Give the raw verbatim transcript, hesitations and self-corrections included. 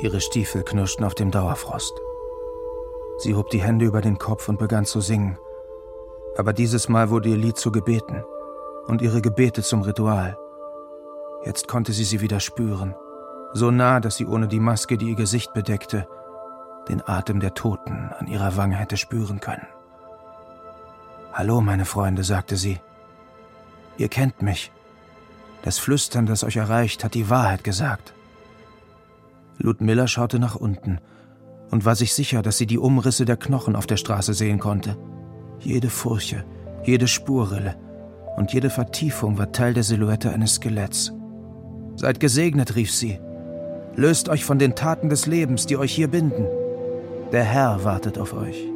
Ihre Stiefel knirschten auf dem Dauerfrost. Sie hob die Hände über den Kopf und begann zu singen. Aber dieses Mal wurde ihr Lied zu Gebeten und ihre Gebete zum Ritual. Jetzt konnte sie sie wieder spüren, so nah, dass sie ohne die Maske, die ihr Gesicht bedeckte, den Atem der Toten an ihrer Wange hätte spüren können. »Hallo, meine Freunde«, sagte sie. »Ihr kennt mich. Das Flüstern, das euch erreicht, hat die Wahrheit gesagt.« Ludmilla schaute nach unten und war sich sicher, dass sie die Umrisse der Knochen auf der Straße sehen konnte. Jede Furche, jede Spurrille und jede Vertiefung war Teil der Silhouette eines Skeletts. »Seid gesegnet«, rief sie. »Löst euch von den Taten des Lebens, die euch hier binden. Der Herr wartet auf euch.«